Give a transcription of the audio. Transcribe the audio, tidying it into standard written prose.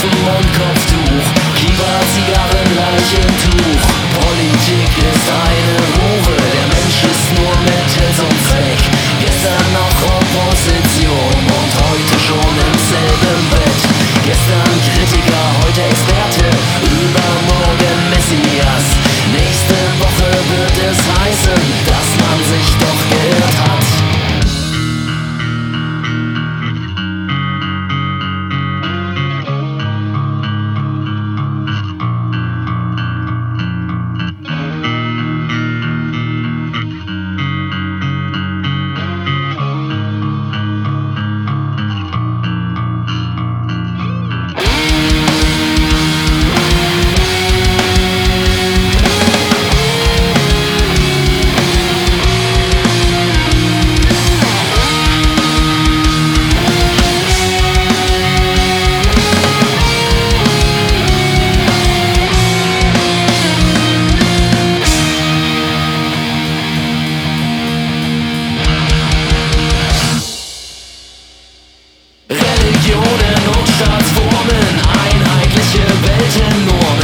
Waffen und Kopftuch, Kiefer, Zigarren, Leichentuch. Politik ist eine Hure, der Mensch ist nur Mittel zum Zweck. Gestern noch Opposition und heute schon im selben Bett. Gestern Kritiker, heute Experte, übermorgen Messias. Nächste Woche wird es heißen, dass man sich doch geirrt hat. Religionen und Staatsformen, einheitliche Weltennormen.